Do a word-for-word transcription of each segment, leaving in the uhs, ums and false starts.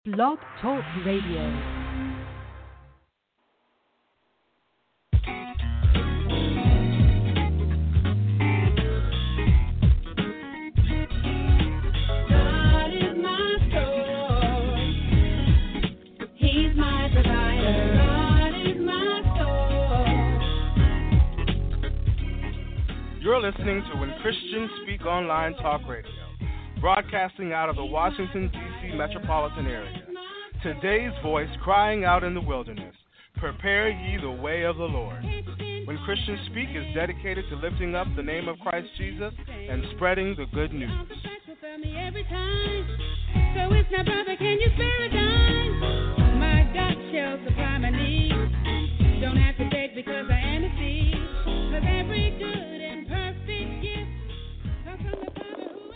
Blog Talk Radio. You're listening to When Christians Speak Online Talk Radio, broadcasting out of the Washington, D C metropolitan area. Today's voice crying out in the wilderness, prepare ye the way of the Lord. When Christians Speak is dedicated to lifting up the name of Christ Jesus and spreading the good news. So it's my brother, can you spare a dime? My God shall supply my needs. Don't have to beg because I am a seed. Cause every good and perfect gift comes from the Father who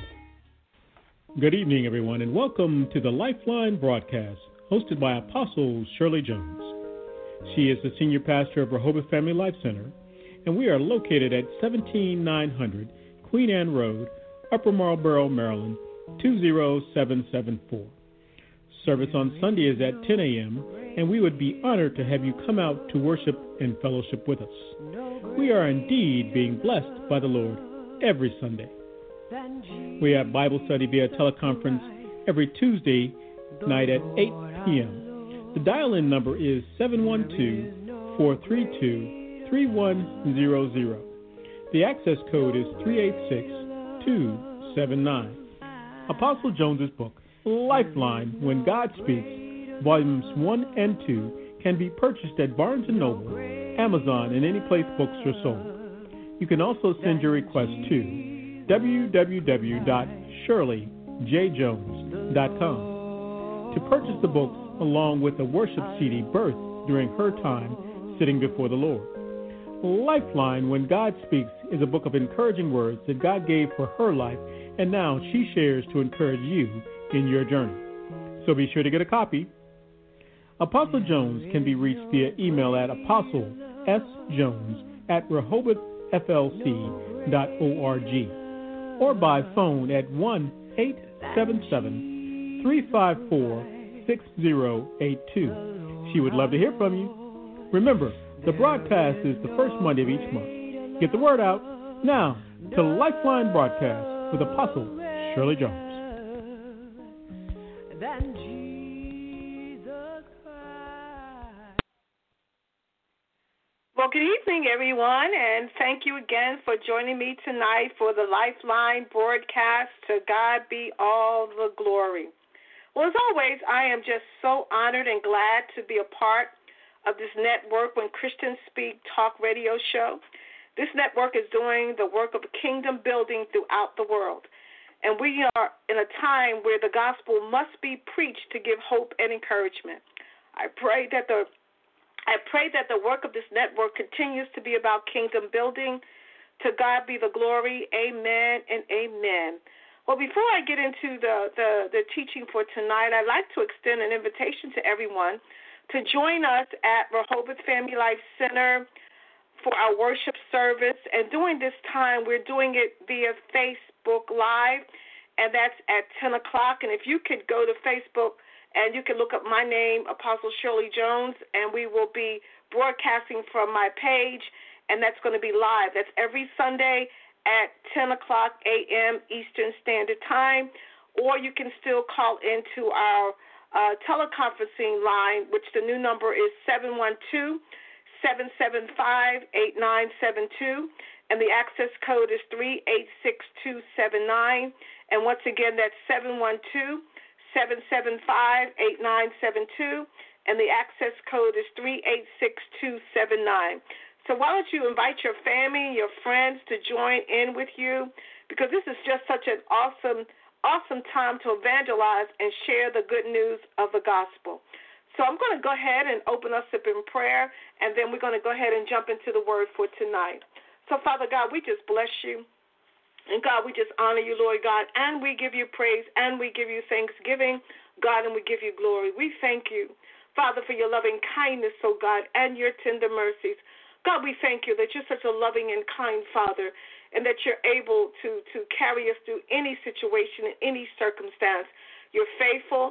I... Good evening, everyone, and welcome to the Lifeline broadcast, hosted by Apostle Shirley Jones. She is the senior pastor of Rehoboth Family Life Center, and we are located at seventeen nine hundred Queen Anne Road, Upper Marlboro, Maryland, two zero seven seven four. Service on Sunday is at ten a.m., and we would be honored to have you come out to worship and fellowship with us. We are indeed being blessed by the Lord every Sunday. We have Bible study via teleconference every Tuesday night at eight p.m. The dial-in number is seven one two, four three two, three one zero zero. The access code is three eight six, two seven nine. Apostle Jones's book, Lifeline, When God Speaks, Volumes one and two, can be purchased at Barnes and Noble, Amazon, and any place books are sold. You can also send your request to w w w dot shirley j jones dot com. To purchase the books along with a worship C D, Birth During Her Time Sitting Before the Lord. Lifeline, When God Speaks, is a book of encouraging words that God gave for her life, and now she shares to encourage you in your journey. So be sure to get a copy. Apostle Jones can be reached via email at apostle s jones at rehoboth f l c dot org or by phone at one eight seven seven, three five four, six zero eight two. She would love to hear from you. Remember, the broadcast is the first Monday of each month. Get the word out. Now, to Lifeline Broadcast with Apostle Shirley Jones. Well, good evening, everyone, and thank you again for joining me tonight for the Lifeline broadcast. To God be all the glory. Well, as always, I am just so honored and glad to be a part of this network, When Christians Speak talk radio show. This network is doing the work of kingdom building throughout the world, and we are in a time where the gospel must be preached to give hope and encouragement. I pray that the I pray that the work of this network continues to be about kingdom building. To God be the glory. Amen and amen. Well, before I get into the, the, the teaching for tonight, I'd like to extend an invitation to everyone to join us at Rehoboth Family Life Center for our worship service. And during this time, we're doing it via Facebook Live, and that's at ten o'clock. And if you could go to Facebook, and you can look up my name, Apostle Shirley Jones, and we will be broadcasting from my page, and that's going to be live. That's every Sunday at ten o'clock a.m. Eastern Standard Time, or you can still call into our uh, teleconferencing line, which the new number is seven one two, seven seven five, eight nine seven two, and the access code is three eight six two seven nine. And once again, that's seven one two, seven seven five, eight nine seven two, and the access code is three eight six two seven nine. So why don't you invite your family, your friends to join in with you, because this is just such an awesome, awesome time to evangelize and share the good news of the gospel. So I'm going to go ahead and open us up in prayer, and then we're going to go ahead and jump into the word for tonight. So, Father God, we just bless you. And, God, we just honor you, Lord God, and we give you praise, and we give you thanksgiving, God, and we give you glory. We thank you, Father, for your loving kindness, oh God, and your tender mercies. God, we thank you that you're such a loving and kind Father, and that you're able to, to carry us through any situation, in any circumstance. You're faithful.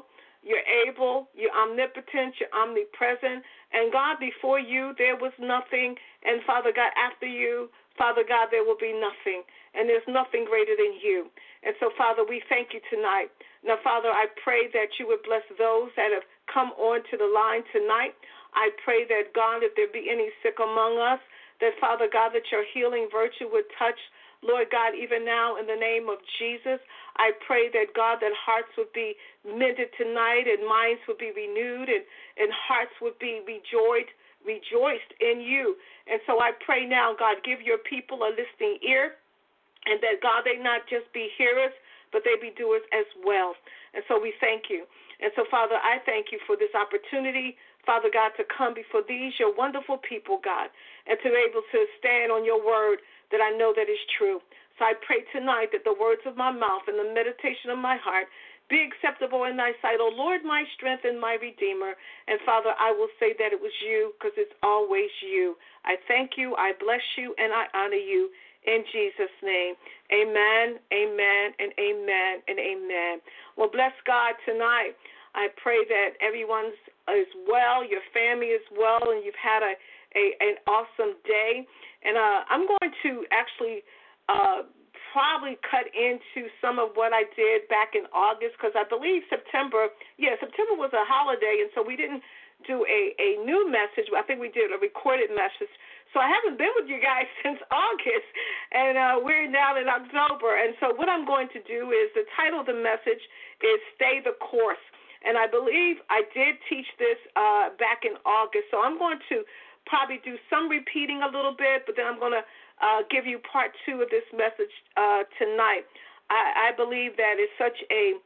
You're able, you're omnipotent, you're omnipresent. And God, before you, there was nothing. And Father God, after you, Father God, there will be nothing. And there's nothing greater than you. And so, Father, we thank you tonight. Now, Father, I pray that you would bless those that have come on to the line tonight. I pray that, God, if there be any sick among us, that, Father God, that your healing virtue would touch, Lord God, even now in the name of Jesus. I pray that, God, that hearts would be mended tonight and minds would be renewed and, and hearts would be rejoiced, rejoiced in you. And so I pray now, God, give your people a listening ear, and that, God, they not just be hearers, but they be doers as well. And so we thank you. And so, Father, I thank you for this opportunity, Father God, to come before these, your wonderful people, God, and to be able to stand on your word that I know that is true. So I pray tonight that the words of my mouth and the meditation of my heart be acceptable in thy sight, O Lord, my strength and my redeemer. And, Father, I will say that it was you because it's always you. I thank you, I bless you, and I honor you in Jesus' name. Amen, amen, and amen, and amen. Well, bless God tonight. I pray that everyone is well, your family is well, and you've had a, a an awesome day. And uh, I'm going to actually uh, probably cut into some of what I did back in August because I believe September, yeah, September was a holiday, and so we didn't do a, a new message. I think we did a recorded message. So I haven't been with you guys since August, and uh, we're now in October. And so what I'm going to do is the title of the message is Stay the Course. And I believe I did teach this uh, back in August. So I'm going to probably do some repeating a little bit, but then I'm going to uh, give you part two of this message uh, tonight. I, I believe that it's such a,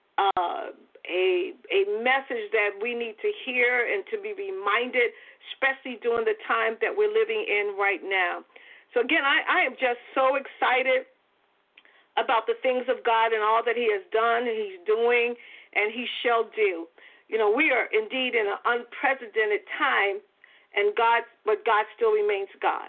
uh, a a message that we need to hear and to be reminded, especially during the time that we're living in right now. So again, I, I am just so excited about the things of God and all that he has done and he's doing and he shall do. You know, we are indeed in an unprecedented time, and God, but God still remains God.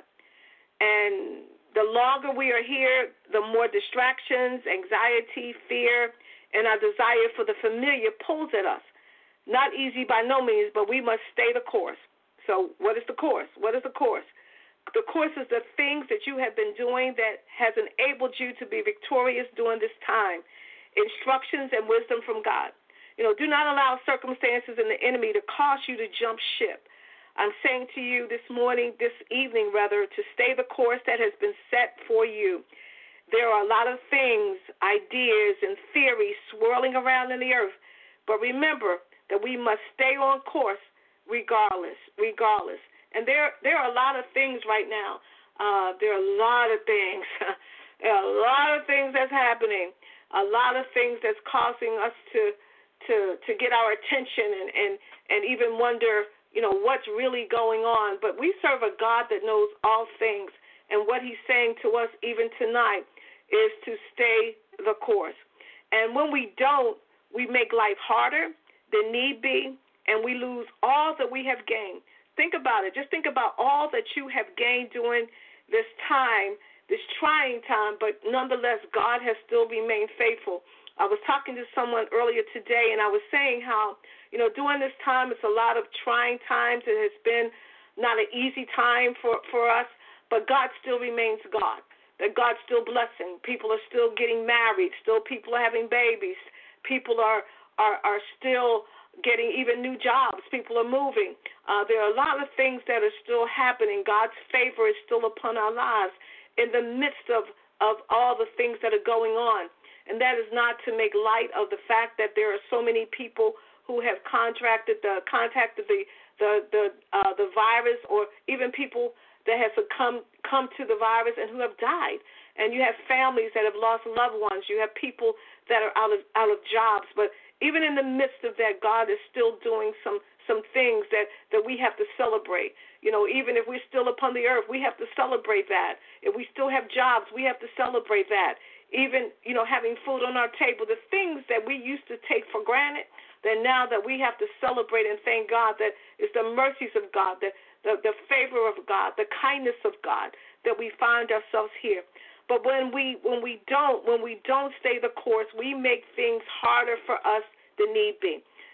And the longer we are here, the more distractions, anxiety, fear, and our desire for the familiar pulls at us. Not easy by no means, but we must stay the course. So what is the course? What is the course? The course is the things that you have been doing that has enabled you to be victorious during this time. Instructions and wisdom from God. You know, do not allow circumstances and the enemy to cause you to jump ship. I'm saying to you this morning, this evening rather, to stay the course that has been set for you. There are a lot of things, ideas, and theories swirling around in the earth, but remember that we must stay on course regardless, regardless. And there, there are a lot of things right now. Uh, there are a lot of things. There are a lot of things that's happening. A lot of things that's causing us to to to get our attention and, and, and even wonder, you know, what's really going on. But we serve a God that knows all things, and what he's saying to us even tonight is to stay the course. And when we don't, we make life harder than need be, and we lose all that we have gained. Think about it. Just think about all that you have gained during this time, this trying time, but nonetheless, God has still remained faithful. I was talking to someone earlier today, and I was saying how, you know, during this time, it's a lot of trying times. It has been not an easy time for, for us, but God still remains God, that God's still blessing. People are still getting married. Still people are having babies. People are, are, are still getting even new jobs. People are moving. Uh, there are a lot of things that are still happening. God's favor is still upon our lives in the midst of, of all the things that are going on. And that is not to make light of the fact that there are so many people who have contracted the contacted the the the uh, the virus, or even people that have succumbed come to the virus and who have died. And you have families that have lost loved ones. You have people that are out of out of jobs. But even in the midst of that, God is still doing some some things that, that we have to celebrate. You know, even if we're still upon the earth, we have to celebrate that. If we still have jobs, we have to celebrate that. Even, you know, having food on our table, the things that we used to take for granted, that now that we have to celebrate and thank God that it's the mercies of God, the, the, the favor of God, the kindness of God, that we find ourselves here. But when we when we don't when we don't stay the course, we make things harder for us than need be.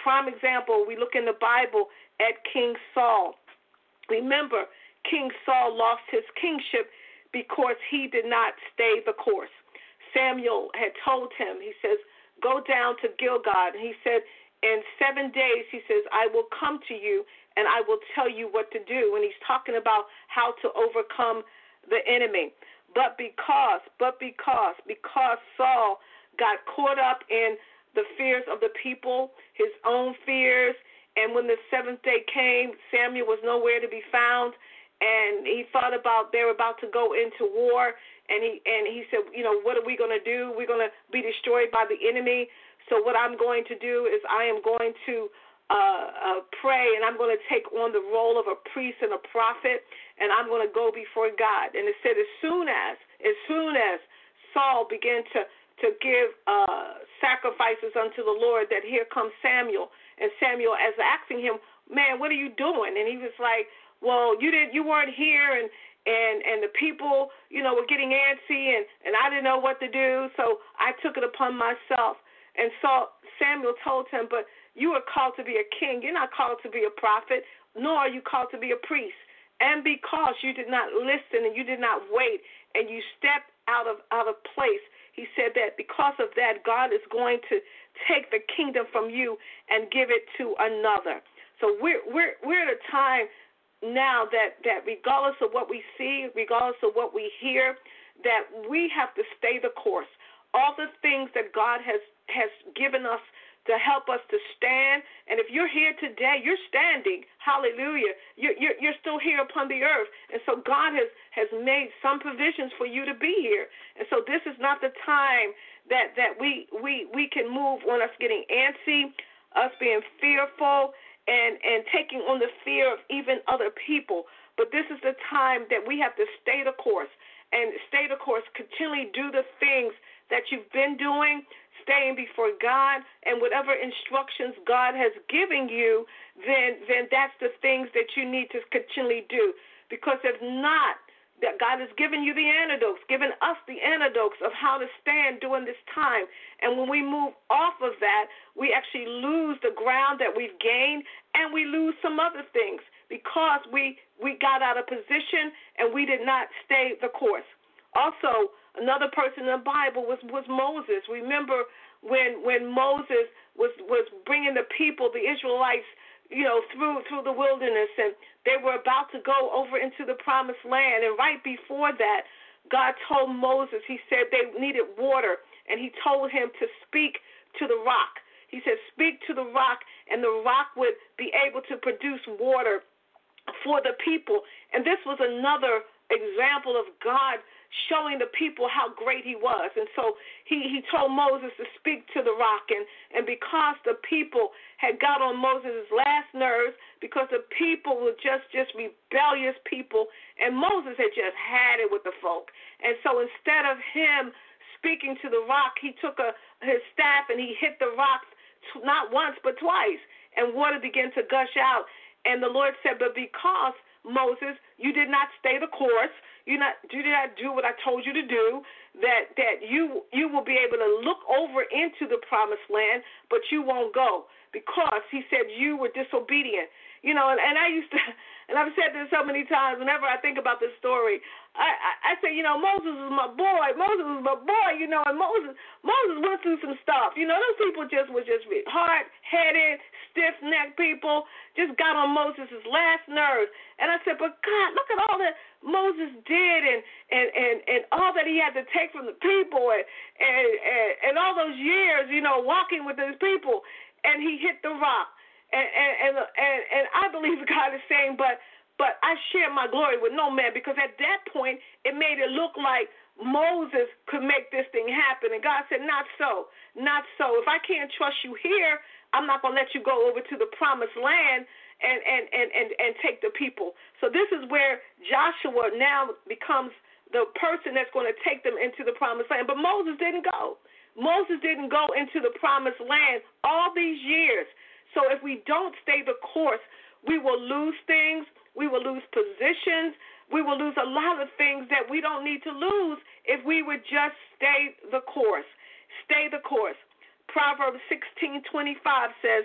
prime example, we look in the Bible at King Saul. Remember, King Saul lost his kingship because he did not stay the course. Samuel had told him, he says, go down to Gilgal. And he said, in seven days, he says, I will come to you and I will tell you what to do. And he's talking about how to overcome the enemy. But because, but because, because Saul got caught up in the fears of the people, his own fears, and when the seventh day came, Samuel was nowhere to be found, and he thought about they were about to go into war, and he and he said, you know, what are we going to do? We're going to be destroyed by the enemy. So what I'm going to do is I am going to uh, uh, pray, and I'm going to take on the role of a priest and a prophet, and I'm going to go before God. And it said as soon as, as soon as Saul began to to give uh, sacrifices unto the Lord, that here comes Samuel. And Samuel is asking him, man, what are you doing? And he was like, well, you didn't, you weren't here, and, and, and the people, you know, were getting antsy, and, and I didn't know what to do, so I took it upon myself. And so Samuel told him, but you are called to be a king. You're not called to be a prophet, nor are you called to be a priest. And because you did not listen and you did not wait, and you stepped out of out of place, he said that because of that, God is going to take the kingdom from you and give it to another. So we're we're we're at a time now that, that regardless of what we see, regardless of what we hear, that we have to stay the course. All the things that God has, has given us to help us to stand. And if you're here today, you're standing. Hallelujah. You're, you're, you're still here upon the earth. And so God has, has made some provisions for you to be here. And so this is not the time that, that we, we, we can move on us getting antsy, us being fearful, and, and taking on the fear of even other people. But this is the time that we have to stay the course and stay the course, continually do the things that you've been doing, staying before God, and whatever instructions God has given you, then then that's the things that you need to continually do. Because if not, that God has given you the antidotes, given us the antidotes of how to stand during this time. And when we move off of that, we actually lose the ground that we've gained, and we lose some other things because we, we got out of position and we did not stay the course. Also, another person in the Bible was, was Moses. Remember when when Moses was, was bringing the people, the Israelites, you know, through through the wilderness, and they were about to go over into the promised land. And right before that, God told Moses, he said they needed water, and he told him to speak to the rock. He said, speak to the rock, and the rock would be able to produce water for the people. And this was another example of God showing the people how great he was. And so he, he told Moses to speak to the rock. And, and because the people had got on Moses' last nerves, because the people were just, just rebellious people, and Moses had just had it with the folk. And so instead of him speaking to the rock, he took a, his staff and he hit the rock not once but twice, and water began to gush out. And the Lord said, but because, Moses, you did not stay the course, You not you did not do what I told you to do, that that you you will be able to look over into the promised land, but you won't go because he said you were disobedient. You know, and, and I used to, and I've said this so many times. Whenever I think about this story, I, I, I say, you know, Moses was my boy. Moses was my boy. You know, and Moses Moses went through some stuff. You know, those people just were just hard-headed, stiff-necked people. Just got on Moses' last nerves. And I said, but God, look at all that Moses did, and and and, and all that he had to take from the people, and and, and and all those years, you know, walking with those people, and he hit the rock. And and, and and I believe God is saying, but but I share my glory with no man, because at that point it made it look like Moses could make this thing happen. And God said, not so, not so. If I can't trust you here, I'm not going to let you go over to the promised land and, and, and, and, and take the people. So this is where Joshua now becomes the person that's going to take them into the promised land. But Moses didn't go. Moses didn't go into the promised land all these years. So if we don't stay the course, we will lose things. We will lose positions. We will lose a lot of things that we don't need to lose if we would just stay the course. Stay the course. Proverbs sixteen twenty-five says,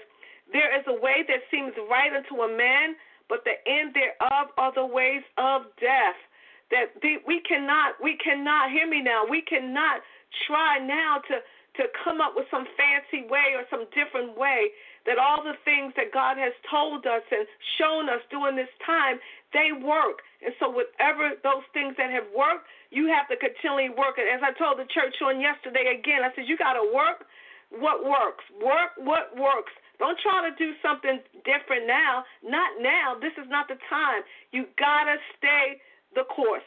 There is a way that seems right unto a man, but the end thereof are the ways of death. That the, we cannot, we cannot, hear me now, we cannot try now to, to come up with some fancy way or some different way, that all the things that God has told us and shown us during this time, they work. And so whatever those things that have worked, you have to continually work it. As I told the church on yesterday again, I said, you got to work what works. Work what works. Don't try to do something different now. Not now. This is not the time. You got to stay the course.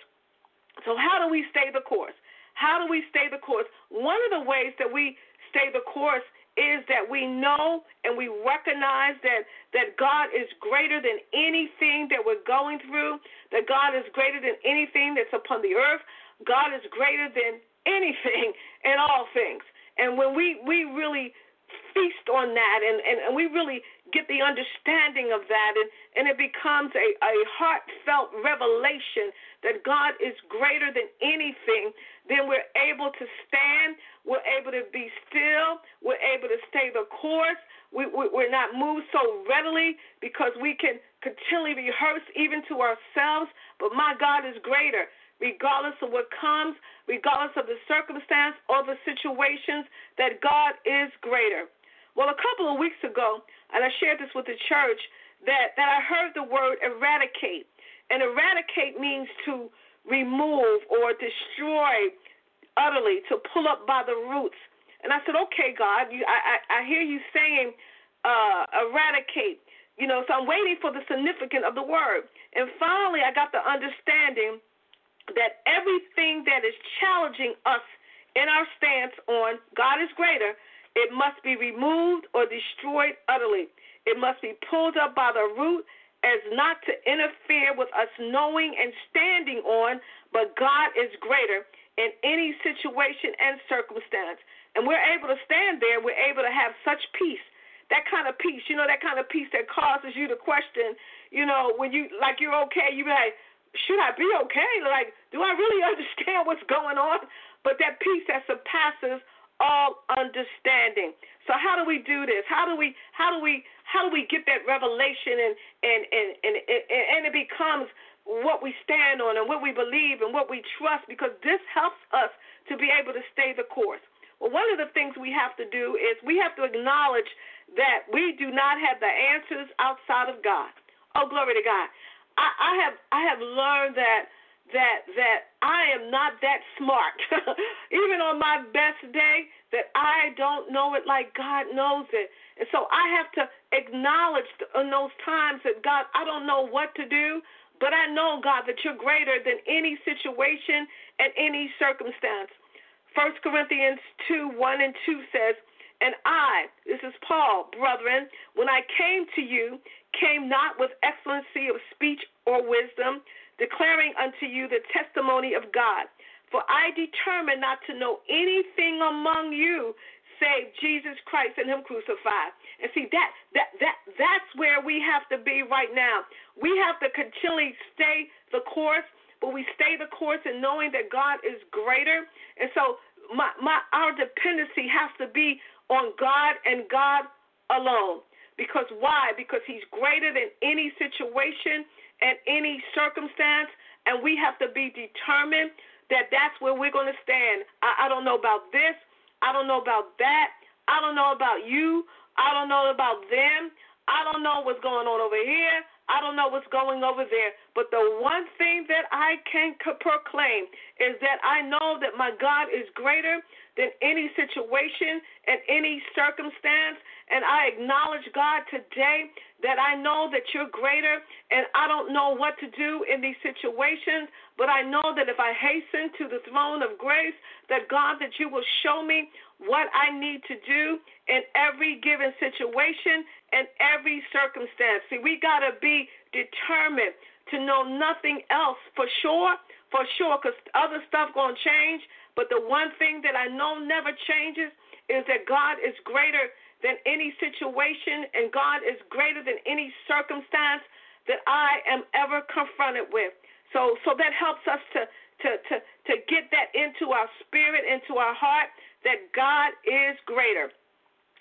So how do we stay the course? How do we stay the course? One of the ways that we stay the course is that we know and we recognize that, that God is greater than anything that we're going through, that God is greater than anything that's upon the earth. God is greater than anything and all things. And when we, we really feast on that and, and, and we really get the understanding of that, and, and it becomes a, a heartfelt revelation that God is greater than anything, then we're able to stand, we're able to be still, we're able to stay the course, we, we, we're not moved so readily because we can continually rehearse even to ourselves, but my God is greater. Regardless of what comes, regardless of the circumstance or the situations, that God is greater. Well, a couple of weeks ago, and I shared this with the church, that, that I heard the word eradicate. And eradicate means to remove or destroy utterly, to pull up by the roots. And I said, okay, God, you, I, I, I hear you saying uh, eradicate. You know, so I'm waiting for the significance of the word. And finally, I got the understanding that everything that is challenging us in our stance on God is greater, it must be removed or destroyed utterly. It must be pulled up by the root as not to interfere with us knowing and standing on, but God is greater in any situation and circumstance. And we're able to stand there. We're able to have such peace. That kind of peace, you know, that kind of peace that causes you to question, you know, when you, like you're okay, you be like, should I be okay? Like, do I really understand what's going on? But that peace that surpasses all understanding. So how do we do this? How do we how do we how do we get that revelation and and and and, and, and it becomes what we stand on and what we believe and what we trust, because this helps us to be able to stay the course. Well, one of the things we have to do is we have to acknowledge that we do not have the answers outside of God. Oh, glory to God. I, I have I have learned that that that I am not that smart, even on my best day, that I don't know it like God knows it. And so I have to acknowledge in those times that, God, I don't know what to do, but I know, God, that you're greater than any situation and any circumstance. First Corinthians two, one and two says, and I, this is Paul, brethren, when I came to you, came not with excellency of speech or wisdom, declaring unto you the testimony of God. For I determined not to know anything among you save Jesus Christ and him crucified. And see, that that that that's where we have to be right now. We have to continually stay the course, but we stay the course in knowing that God is greater. And so my my our dependency has to be on God and God alone. Because why? Because he's greater than any situation and any circumstance, and we have to be determined that that's where we're going to stand. I, I don't know about this. I don't know about that. I don't know about you. I don't know about them. I don't know what's going on over here. I don't know what's going over there. But the one thing that I can proclaim is that I know that my God is greater than any situation and any circumstance. And I acknowledge, God, today that I know that you're greater, and I don't know what to do in these situations, but I know that if I hasten to the throne of grace, that, God, that you will show me what I need to do in every given situation and every circumstance. See, we got to be determined to know nothing else for sure, for sure, because other stuff going to change, but the one thing that I know never changes is that God is greater than any situation, and God is greater than any circumstance that I am ever confronted with. So so that helps us to, to, to, to get that into our spirit, into our heart, that God is greater.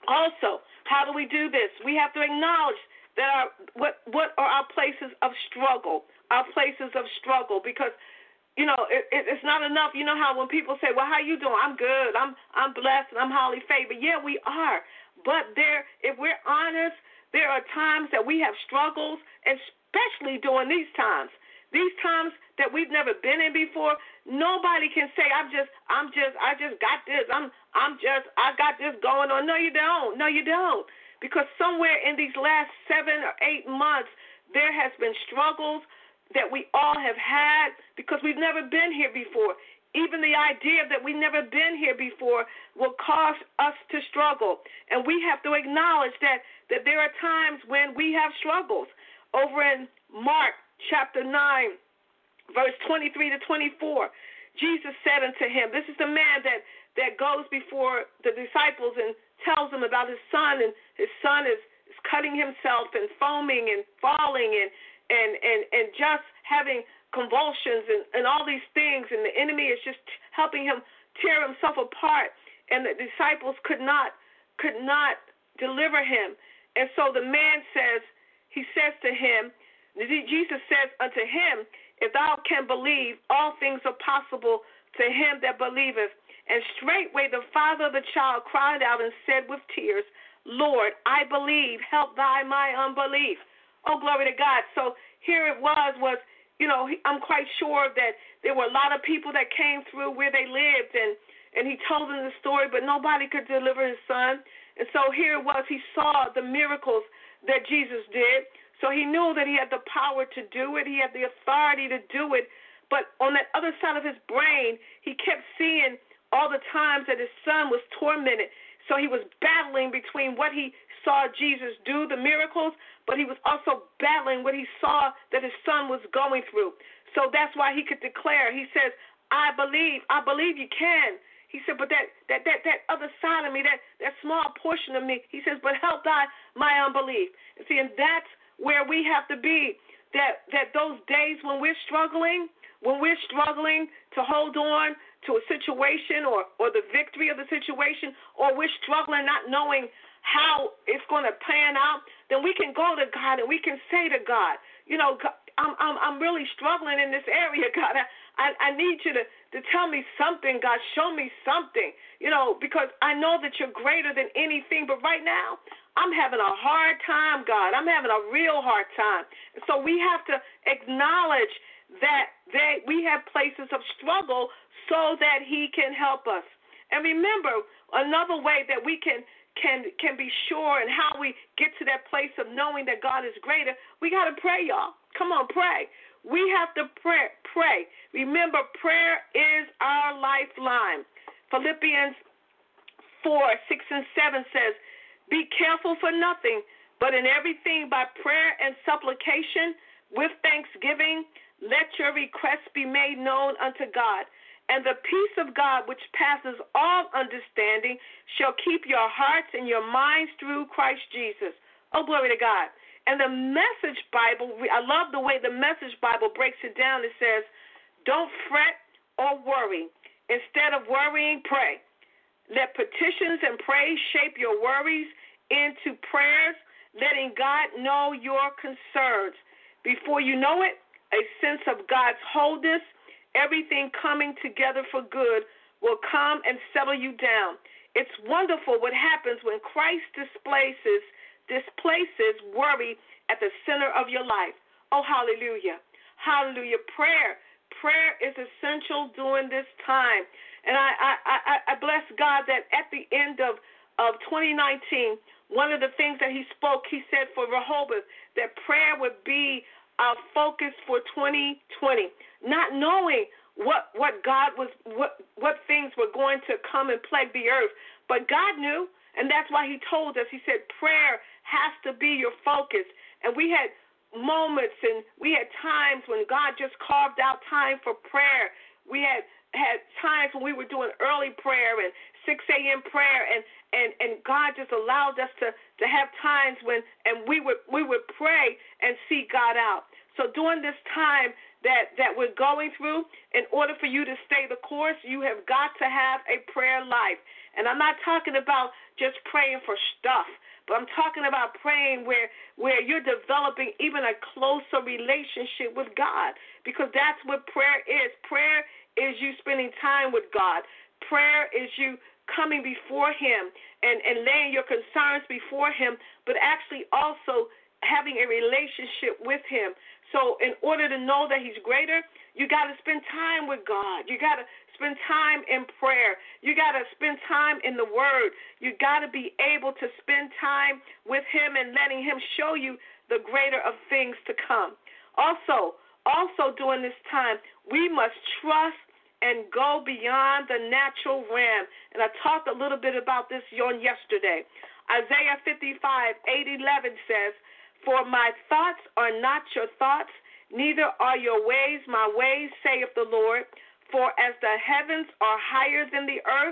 Also, how do we do this? We have to acknowledge that our, what what are our places of struggle, our places of struggle, because, you know, it, it, it's not enough. You know how when people say, well, how you doing? I'm good. I'm I'm blessed and I'm highly favored. Yeah, we are. But there, if we're honest, there are times that we have struggles, especially during these times. These times that we've never been in before, nobody can say, I'm just, I'm just, I just got this. I'm, I'm just, I got this going on. No, you don't. No, you don't. Because somewhere in these last seven or eight months, there has been struggles that we all have had because we've never been here before. Even the idea that we've never been here before will cause us to struggle. And we have to acknowledge that, that there are times when we have struggles. Over in Mark chapter nine, verse twenty-three to twenty-four, Jesus said unto him, this is the man that, that goes before the disciples and tells them about his son, and his son is, is cutting himself and foaming and falling and, and, and, and just having convulsions and, and all these things, and the enemy is just helping him tear himself apart, and the disciples could not could not deliver him. And so the man says, he says to him, Jesus says unto him, if thou can believe, all things are possible to him that believeth. And straightway the father of the child cried out and said with tears, Lord, I believe, help thy my unbelief. Oh, glory to God. So here it was, was, you know, I'm quite sure that there were a lot of people that came through where they lived, and, and he told them the story, but nobody could deliver his son. And so here it was, he saw the miracles that Jesus did. So he knew that he had the power to do it. He had the authority to do it. But on that other side of his brain, he kept seeing all the times that his son was tormented. So he was battling between what he saw Jesus do, the miracles, but he was also battling what he saw that his son was going through. So that's why he could declare. He says, I believe. I believe you can. He said, but that that that, that other side of me, that, that small portion of me, he says, but help thy my unbelief. And see, and that's where we have to be, that that those days when we're struggling, when we're struggling to hold on to a situation or, or the victory of the situation, or we're struggling not knowing how it's going to pan out, then we can go to God and we can say to God, you know, I'm I'm, I'm really struggling in this area, God. I, I, I need you to, to tell me something, God. Show me something, you know, because I know that you're greater than anything, but right now, I'm having a hard time, God. I'm having a real hard time. So we have to acknowledge that they, we have places of struggle so that he can help us. And remember, another way that we can can can be sure and how we get to that place of knowing that God is greater, we got to pray, y'all. Come on, pray. We have to pray. pray. Remember, prayer is our lifeline. Philippians four, six, and seven says, be careful for nothing, but in everything by prayer and supplication with thanksgiving, let your requests be made known unto God. And the peace of God, which passes all understanding, shall keep your hearts and your minds through Christ Jesus. Oh, glory to God. And the Message Bible, I love the way the Message Bible breaks it down. It says, don't fret or worry. Instead of worrying, pray. Let petitions and praise shape your worries into prayers, letting God know your concerns. Before you know it, a sense of God's wholeness, everything coming together for good, will come and settle you down. It's wonderful what happens when Christ displaces, displaces worry at the center of your life. Oh, hallelujah. Hallelujah. Prayer. Prayer is essential during this time. And I, I, I, I bless God that at the end of, of twenty nineteen, one of the things that he spoke, he said for Rehoboth, that prayer would be our focus for twenty twenty. Not knowing what what God was, what what things were going to come and plague the earth. But God knew, and that's why he told us, he said prayer has to be your focus. And we had moments and we had times when God just carved out time for prayer. We had had times when we were doing early prayer and six a.m. prayer, and, and, and God just allowed us to, to have times when and we would we would pray and seek God out. So during this time that, that we're going through, in order for you to stay the course, you have got to have a prayer life. And I'm not talking about just praying for stuff, but I'm talking about praying where, where you're developing even a closer relationship with God, because that's what prayer is. Prayer is you spending time with God. Prayer is you coming before him and, and laying your concerns before him, but actually also having a relationship with him. So in order to know that he's greater, you got to spend time with God. You got to spend time in prayer. You got to spend time in the Word. You got to be able to spend time with him and letting him show you the greater of things to come. Also, also during this time, we must trust and go beyond the natural realm. And I talked a little bit about this on yesterday. Isaiah fifty-five, eight, eleven says, "For my thoughts are not your thoughts, neither are your ways my ways, saith the Lord. For as the heavens are higher than the earth,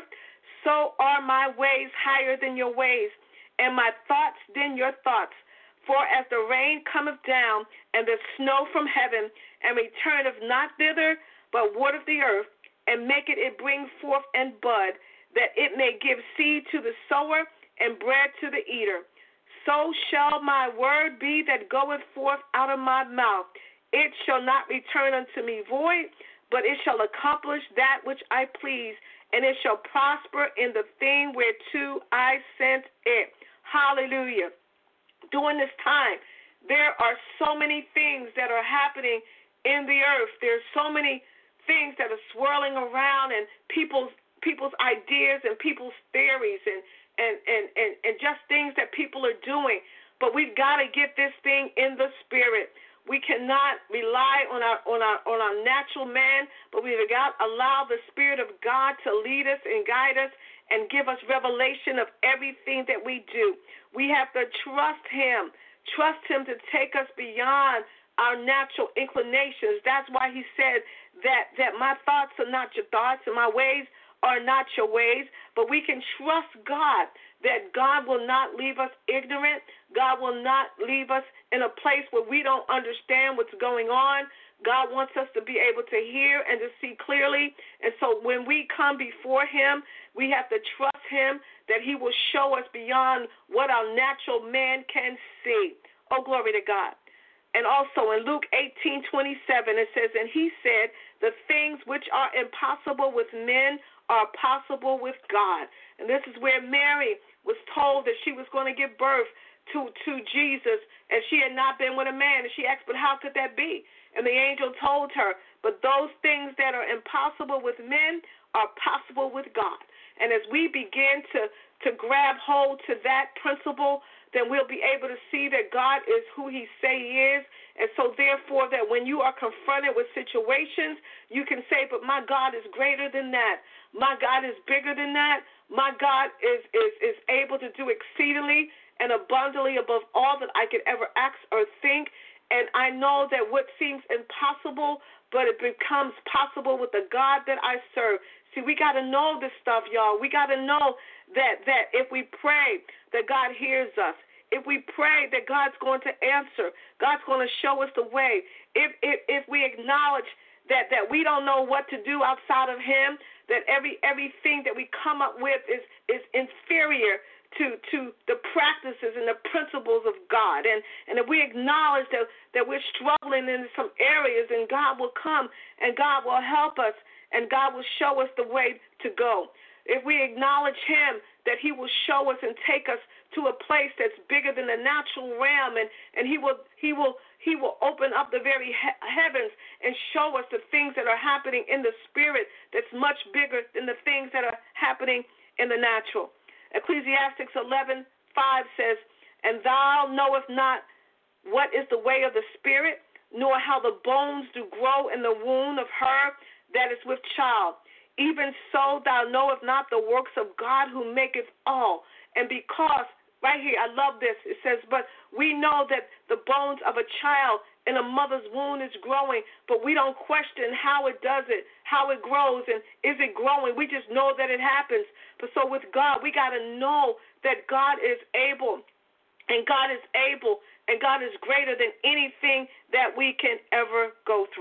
so are my ways higher than your ways, and my thoughts than your thoughts. For as the rain cometh down, and the snow from heaven, and returneth not thither, but watereth the earth, and maketh it bring forth and bud, that it may give seed to the sower, and bread to the eater, so shall my word be that goeth forth out of my mouth. It shall not return unto me void, but it shall accomplish that which I please, and it shall prosper in the thing whereto I sent it." Hallelujah. During this time, there are so many things that are happening in the earth. There's so many things that are swirling around, and people's people's ideas and people's theories and And, and, and, and just things that people are doing. But we've got to get this thing in the spirit. We cannot rely on our on our on our natural man, but we've got to allow the Spirit of God to lead us and guide us and give us revelation of everything that we do. We have to trust him. Trust him to take us beyond our natural inclinations. That's why he said that, that my thoughts are not your thoughts and my ways are not your ways, but we can trust God that God will not leave us ignorant. God will not leave us in a place where we don't understand what's going on. God wants us to be able to hear and to see clearly. And so when we come before him, we have to trust him that he will show us beyond what our natural man can see. Oh, glory to God. And also in Luke eighteen twenty-seven, it says, "And he said, the things which are impossible with men are possible with God." And this is where Mary was told that she was going to give birth to, to Jesus, and she had not been with a man. And she asked, but how could that be? And the angel told her, but those things that are impossible with men are possible with God. And as we begin to, to grab hold to that principle, then we'll be able to see that God is who he say he is. And so therefore that when you are confronted with situations, you can say, but my God is greater than that. My God is bigger than that. My God is, is, is able to do exceedingly and abundantly above all that I could ever ask or think. And I know that what seems impossible, but it becomes possible with the God that I serve. See, we got to know this stuff, y'all. We got to know that, that if we pray, that God hears us. If we pray, that God's going to answer. God's going to show us the way. If if, if we acknowledge that, that we don't know what to do outside of him, that every everything that we come up with is, is inferior to, to the practices and the principles of God. And, and if we acknowledge that, that we're struggling in some areas, and God will come and God will help us and God will show us the way to go. If we acknowledge him, that he will show us and take us to a place that's bigger than the natural realm, and, and he will he will he will open up the very he- heavens and show us the things that are happening in the spirit that's much bigger than the things that are happening in the natural. Ecclesiastes eleven five says, "And thou knowest not what is the way of the spirit, nor how the bones do grow in the womb of her that is with child. Even so thou knowest not the works of God who maketh all." And because, right here, I love this, it says, but we know that the bones of a child in a mother's womb is growing, but we don't question how it does it, how it grows, and is it growing. We just know that it happens. But so with God, we got to know that God is able, and God is able, and God is greater than anything that we can ever go through.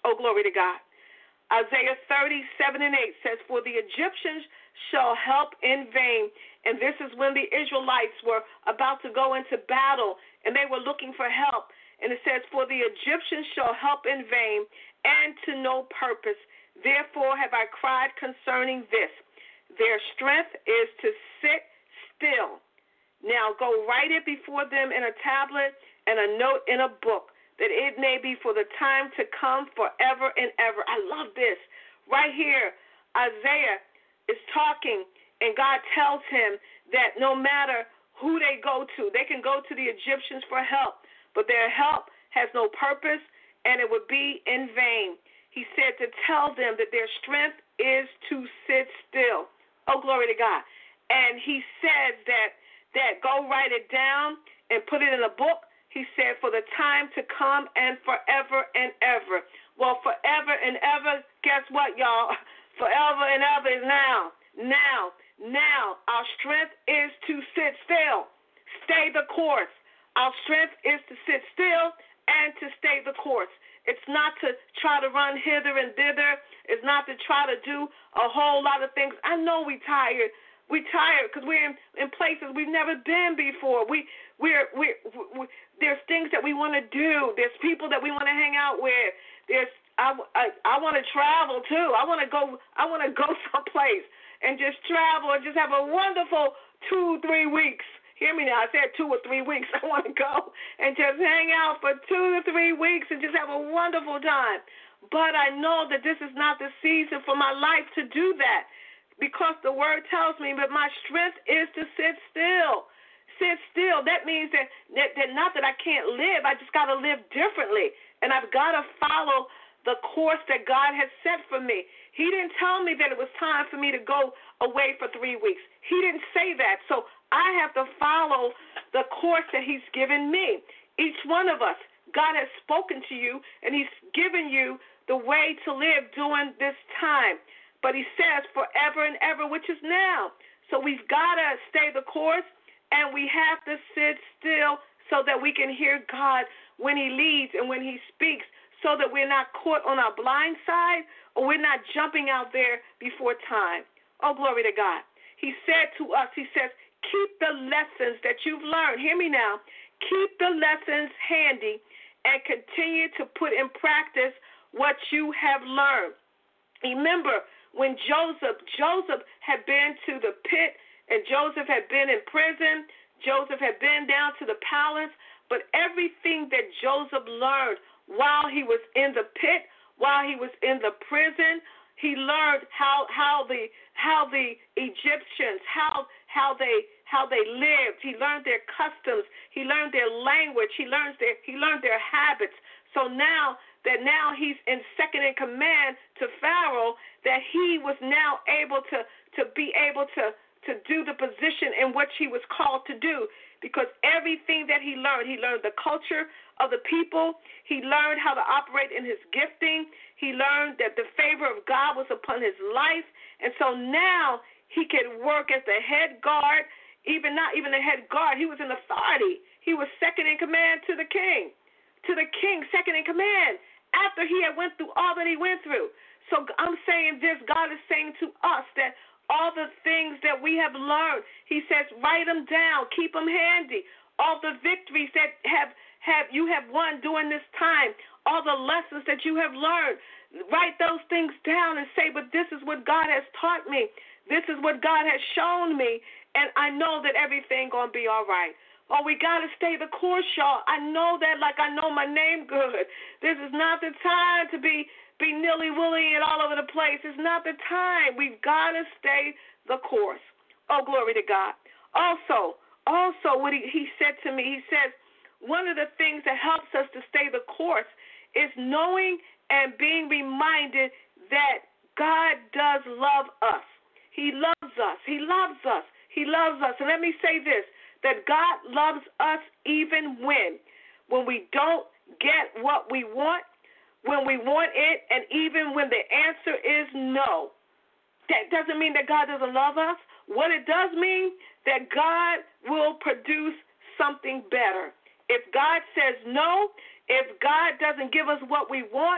Oh, glory to God. Isaiah thirty-seven and eight says, for the Egyptians shall help in vain. And this is when the Israelites were about to go into battle, and they were looking for help. And it says, for the Egyptians shall help in vain, and to no purpose. Therefore have I cried concerning this. Their strength is to sit still. Now go write it before them in a tablet and a note in a book, that it may be for the time to come forever and ever. I love this. Right here, Isaiah is talking, and God tells him that no matter who they go to, they can go to the Egyptians for help, but their help has no purpose, and it would be in vain. He said to tell them that their strength is to sit still. Oh, glory to God. And he says that, that go write it down and put it in a book. He said, for the time to come and forever and ever. Well, forever and ever, guess what, y'all? Forever and ever is now. Now, now, our strength is to sit still. Stay the course. Our strength is to sit still and to stay the course. It's not to try to run hither and thither. It's not to try to do a whole lot of things. I know we tired. We tired because we're in, in places we've never been before. We we're we're, we're there's things that we want to do. There's people that we want to hang out with. There's I I, I want to travel too. I want to go. I want to go someplace and just travel and just have a wonderful two three weeks. Hear me now. I said two or three weeks. I want to go and just hang out for two to three weeks and just have a wonderful time. But I know that this is not the season for my life to do that. Because the word tells me that my strength is to sit still. Sit still. That means that, that, that not that I can't live, I just got to live differently. And I've got to follow the course that God has set for me. He didn't tell me that it was time for me to go away for three weeks. He didn't say that. So I have to follow the course that he's given me. Each one of us, God has spoken to you, and he's given you the way to live during this time. But he says forever and ever, which is now. So we've got to stay the course, and we have to sit still so that we can hear God when he leads and when he speaks, so that we're not caught on our blind side or we're not jumping out there before time. Oh, glory to God. He said to us, he says, keep the lessons that you've learned. Hear me now. Keep the lessons handy and continue to put in practice what you have learned. Remember, when Joseph, Joseph had been to the pit, and Joseph had been in prison, Joseph had been down to the palace, but everything that Joseph learned while he was in the pit, while he was in the prison, he learned how how the how the Egyptians, how how they how they lived. He learned their customs. He learned their language. He learned their he learned their habits. So now that now he's in second in command to Pharaoh, that he was now able to, to be able to, to do the position in which he was called to do, because everything that he learned, he learned the culture of the people, he learned how to operate in his gifting, he learned that the favor of God was upon his life, and so now he could work as the head guard, even not even the head guard, he was in authority. He was second in command to the king, to the king, second in command, after he had went through all that he went through. So I'm saying this, God is saying to us that all the things that we have learned, he says, write them down, keep them handy. All the victories that have, have you have won during this time, all the lessons that you have learned, write those things down and say, but this is what God has taught me. This is what God has shown me, and I know that everything going to be all right. Oh, we got to stay the course, y'all. I know that like I know my name good. This is not the time to be, be nilly-willy and all over the place. It's not the time. We've got to stay the course. Oh, glory to God. Also, also what he, he said to me, he says, one of the things that helps us to stay the course is knowing and being reminded that God does love us. He loves us. He loves us. He loves us. And let me say this, that God loves us even when, when we don't get what we want, when we want it, and even when the answer is no. That doesn't mean that God doesn't love us. What it does mean, that God will produce something better. If God says no, if God doesn't give us what we want,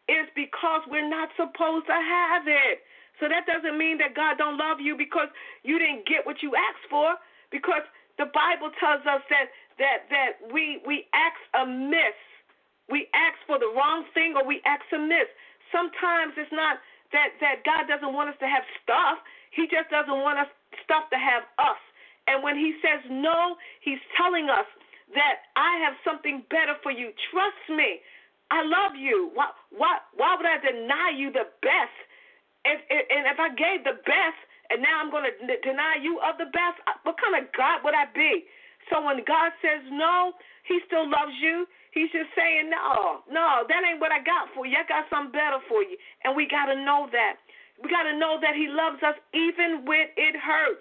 is because we're not supposed to have it. So that doesn't mean that God don't love you because you didn't get what you asked for, because the Bible tells us that that that we we ask amiss. We ask for the wrong thing, or we ask amiss. Sometimes it's not that, that God doesn't want us to have stuff. He just doesn't want us stuff to have us. And when he says no, he's telling us that I have something better for you. Trust me. I love you. Why, why, why would I deny you the best? If, if, and if I gave the best and now I'm going to deny you of the best, what kind of God would I be? So when God says no, he still loves you. He's just saying, no, no, that ain't what I got for you. I got something better for you. And we got to know that. We got to know that he loves us even when it hurts,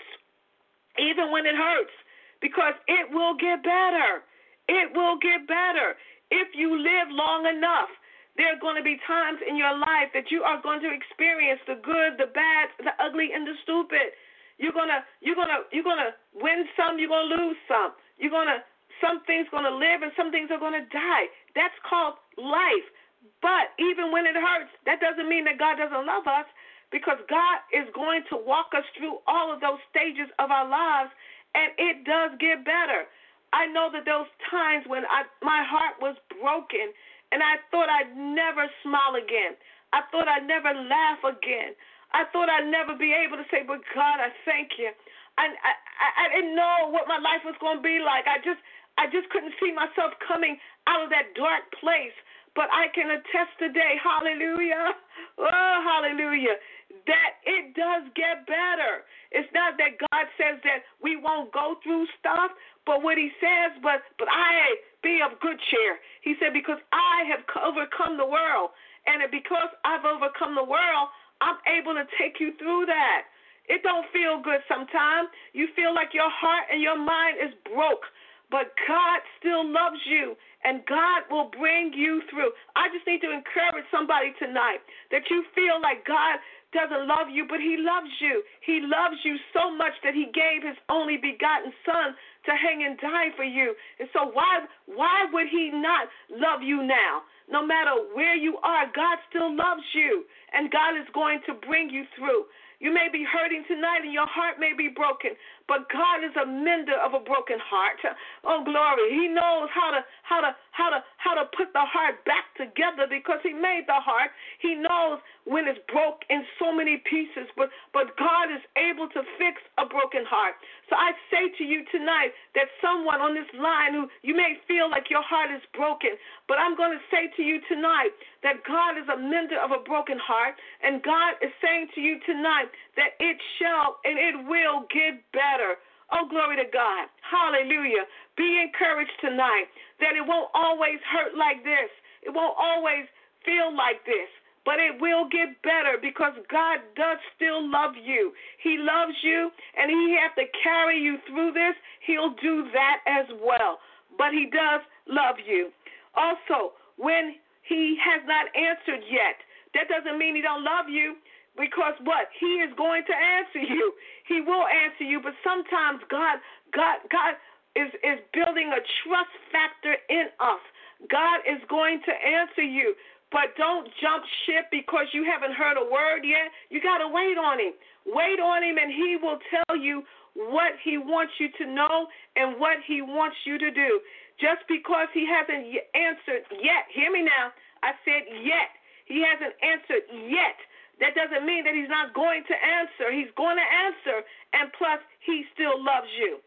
even when it hurts, because it will get better. It will get better. If you live long enough, there are going to be times in your life that you are going to experience the good, the bad, the ugly, and the stupid. You're gonna, you're gonna, you're gonna win some. You're gonna lose some. You're gonna. Some things are going to live and some things are going to die. That's called life. But even when it hurts, that doesn't mean that God doesn't love us, because God is going to walk us through all of those stages of our lives, and it does get better. I know that those times when I, my heart was broken and I thought I'd never smile again. I thought I'd never laugh again. I thought I'd never be able to say, but God, I thank you. I, I, I didn't know what my life was going to be like. I just... I just couldn't see myself coming out of that dark place. But I can attest today, hallelujah, oh, hallelujah, that it does get better. It's not that God says that we won't go through stuff, but what he says, but, but I be of good cheer. He said, because I have overcome the world. And because I've overcome the world, I'm able to take you through that. It don't feel good sometimes. You feel like your heart and your mind is broke. But God still loves you, and God will bring you through. I just need to encourage somebody tonight that you feel like God doesn't love you, but he loves you. He loves you so much that he gave his only begotten son to hang and die for you. And so why why would he not love you now? No matter where you are, God still loves you, and God is going to bring you through. You may be hurting tonight and your heart may be broken, but God is a mender of a broken heart. Oh, glory. He knows how to how to how to how to put the heart back together because he made the heart. He knows when it's broke in so many pieces, but but God is able to fix a broken heart. So I say to you tonight that someone on this line who you may feel like your heart is broken, but I'm going to say to you tonight that God is a mender of a broken heart, and God is saying to you tonight that it shall and it will get better. Oh, glory to God. Hallelujah. Be encouraged tonight that it won't always hurt like this. It won't always feel like this, but it will get better because God does still love you. He loves you, and he has to carry you through this. He'll do that as well, but he does love you. Also, when he has not answered yet, that doesn't mean he don't love you. Because what? He is going to answer you. He will answer you, but sometimes God God God is, is building a trust factor in us. God is going to answer you, but don't jump ship because you haven't heard a word yet. You got to wait on him. Wait on him, and he will tell you what he wants you to know and what he wants you to do. Just because he hasn't answered yet, hear me now, I said yet. He hasn't answered yet. That doesn't mean that he's not going to answer. He's going to answer, and plus, he still loves you.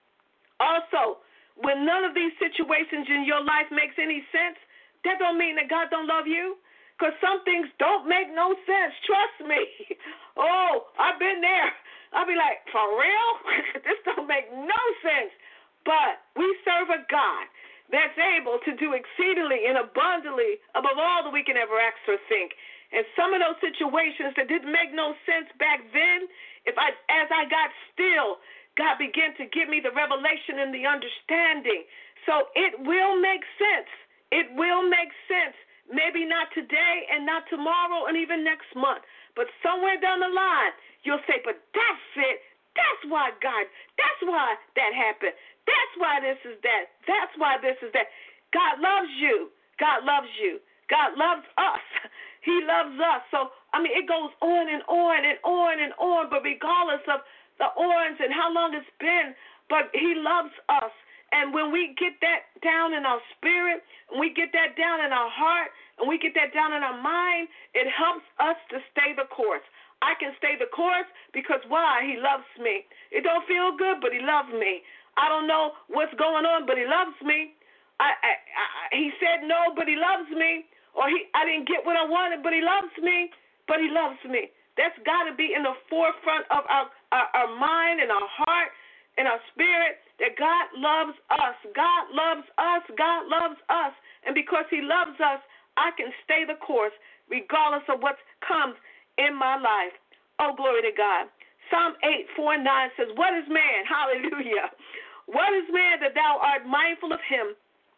Also, when none of these situations in your life makes any sense, that don't mean that God don't love you, because some things don't make no sense. Trust me. Oh, I've been there. I'll be like, for real? This don't make no sense. But we serve a God that's able to do exceedingly and abundantly above all that we can ever ask or think. And some of those situations that didn't make no sense back then, if I, as I got still, God began to give me the revelation and the understanding. So it will make sense. It will make sense. Maybe not today and not tomorrow and even next month. But somewhere down the line, you'll say, but that's it. That's why God, that's why that happened. That's why this is that. That's why this is that. God loves you. God loves you. God loves us. He loves us. So, I mean, it goes on and on and on and on, but regardless of the ons and how long it's been, but he loves us. And when we get that down in our spirit, and we get that down in our heart, and we get that down in our mind, it helps us to stay the course. I can stay the course because why? He loves me. It don't feel good, but he loves me. I don't know what's going on, but he loves me. I, I, I he said no, but he loves me. Or he, I didn't get what I wanted, but he loves me. But he loves me. That's got to be in the forefront of our, our, our mind and our heart and our spirit, that God loves us. God loves us. God loves us. And because he loves us, I can stay the course regardless of what comes in my life. Oh, glory to God. Psalm eight, four, nine says, what is man? Hallelujah. What is man that thou art mindful of him,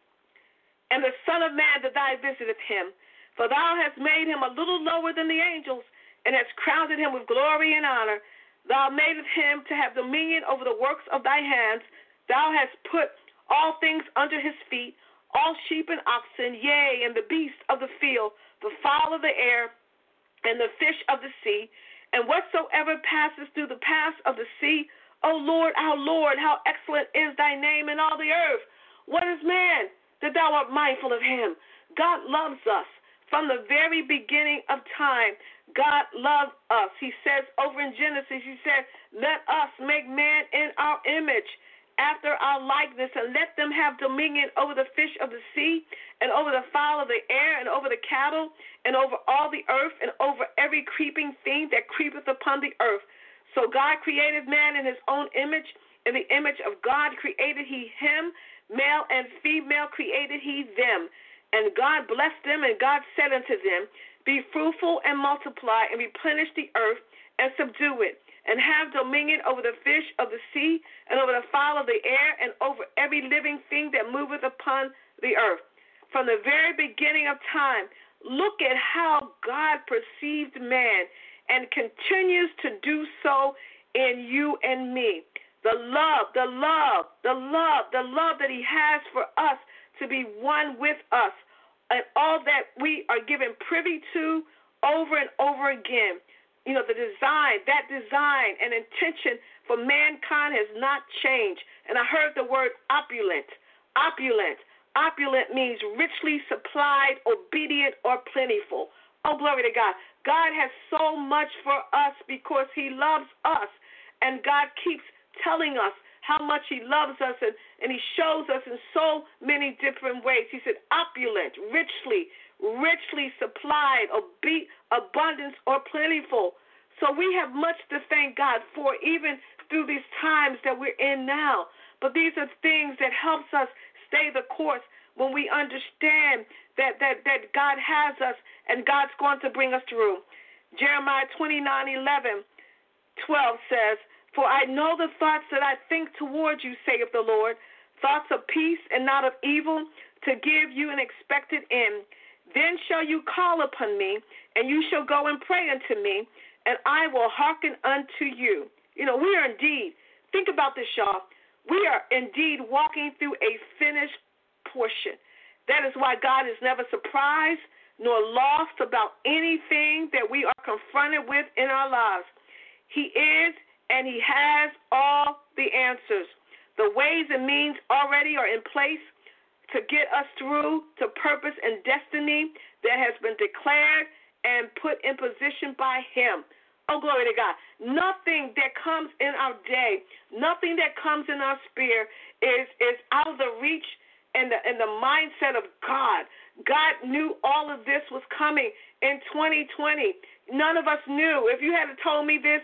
and the Son of Man that thou visiteth him? For thou hast made him a little lower than the angels, and hast crowned him with glory and honor. Thou madest him to have dominion over the works of thy hands. Thou hast put all things under his feet, all sheep and oxen, yea, and the beasts of the field, the fowl of the air, and the fish of the sea, and whatsoever passes through the paths of the sea. O Lord, our Lord, how excellent is thy name in all the earth. What is man that thou art mindful of him? God loves us. From the very beginning of time, God loved us. He says over in Genesis, he said, let us make man in our image, after our likeness, and let them have dominion over the fish of the sea, and over the fowl of the air, and over the cattle, and over all the earth, and over every creeping thing that creepeth upon the earth. So God created man in his own image. In the image of God created he him. Male and female created he them. And God blessed them, and God said unto them, be fruitful and multiply, and replenish the earth, and subdue it, and have dominion over the fish of the sea, and over the fowl of the air, and over every living thing that moveth upon the earth. From the very beginning of time, look at how God perceived man, and continues to do so in you and me. The love, the love, the love, the love that he has for us, to be one with us, and all that we are given privy to over and over again. You know, the design, that design and intention for mankind has not changed. And I heard the word opulent, opulent. Opulent means richly supplied, obedient, or plentiful. Oh, glory to God. God has so much for us because he loves us, and God keeps telling us how much he loves us, and, and he shows us in so many different ways. He said opulent, richly, richly supplied, obe- abundance, or plentiful. So we have much to thank God for, even through these times that we're in now. But these are things that helps us stay the course when we understand that, that, that God has us and God's going to bring us through. Jeremiah twenty-nine, eleven, twelve says, for I know the thoughts that I think towards you, saith the Lord, thoughts of peace and not of evil, to give you an expected end. Then shall you call upon me, and you shall go and pray unto me, and I will hearken unto you. You know, we are indeed, think about this, y'all. We are indeed walking through a finished portion. That is why God is never surprised nor lost about anything that we are confronted with in our lives. He is, and he has all the answers. The ways and means already are in place to get us through to purpose and destiny that has been declared and put in position by him. Oh, glory to God. Nothing that comes in our day, nothing that comes in our spirit is, is out of the reach and the, and the mindset of God. God knew all of this was coming in twenty twenty. None of us knew. If you had told me this